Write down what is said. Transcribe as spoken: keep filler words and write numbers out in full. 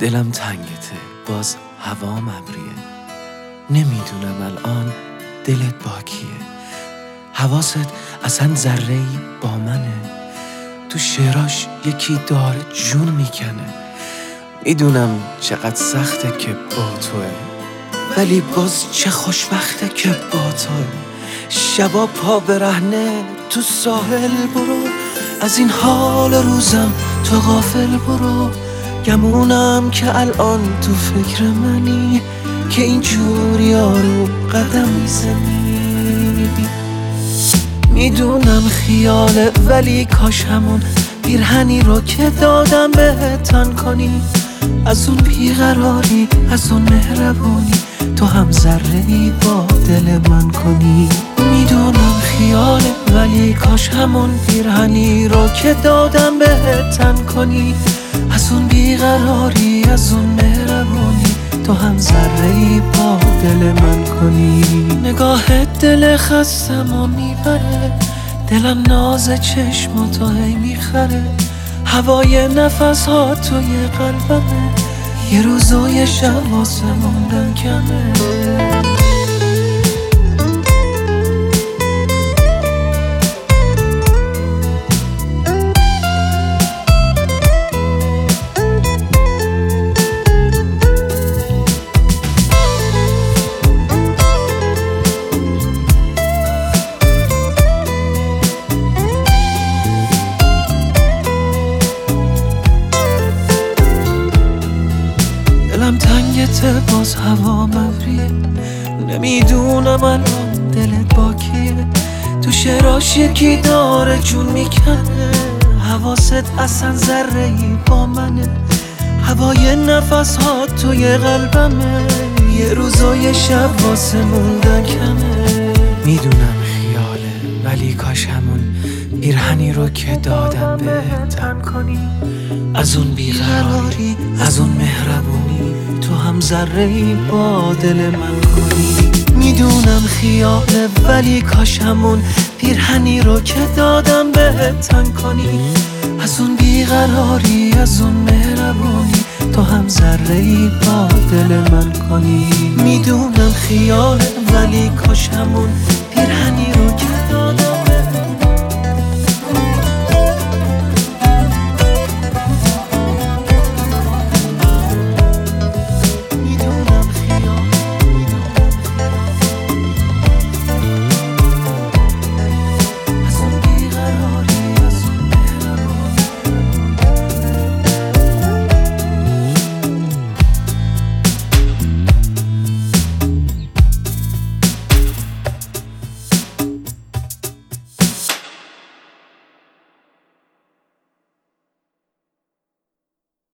دلم تنگته، باز هوام ابریه. نمیدونم الان دلت با کیه. حواست اصلا ذره‌ای با منه. تو شعراش یکی داره جون میکنه. میدونم چقدر سخته که با توه، ولی باز چه خوشبخته که با توه. شبا پا برهنه تو ساحل برو، از این حال روزم تو غافل برو. گمونم که الان تو فکر منی، که اینجوری یارو قدم میزنی. میدونم خیاله ولی کاش همون پیرهنی رو که دادم بهت تن کنی. از اون بیقراری، از اون مهربونی، تو هم ذره‌ای با دل من کنی. میدونم خیاله ولی کاش همون پیرهنی رو که دادم بهت تن کنی. از اون بیقراری، از اون مهربونی، تو هم ذره‌ای با دل من کنی. نگاهت دل خستمو میبره، دلم ناز چشم تو هی میخره. هوای نفس ها توی قلبمه، یه روز و یه شب واسه موندن کمه. دلم تنگته، باز هوا مبریه. نمیدونم الان دلت با کیه. تو شعراش یکی داره جون میکنه. حواست اصلا ذره‌ای با منه. هوای نفس ها توی قلبمه، یه روز و یه شب واسه موندن کمه. میدونم خیاله ولی کاش همون پیرهنی رو که دادم بهت تن کنی. از اون بیقراری، از اون مهربونی، تو هم ذره‌ای با دل من کنی. میدونم خیاله ولی کاش همون پیرهنی رو که دادم بهت تن کنی. از اون بیقراری، از اون مهربونی، تو هم ذره‌ای با دل من کنی. میدونم خیاله ولی کاش همون